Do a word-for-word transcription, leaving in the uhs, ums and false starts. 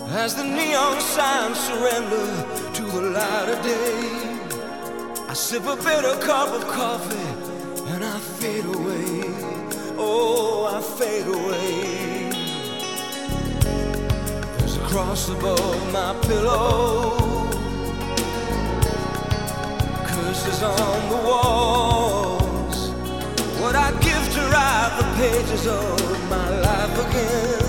As the neon signs surrender to the light of day, I sip a bitter cup of coffee and I fade away. Oh, I fade away. There's a cross above my pillow, curses on the walls. What I'd give to write the pages of my life again.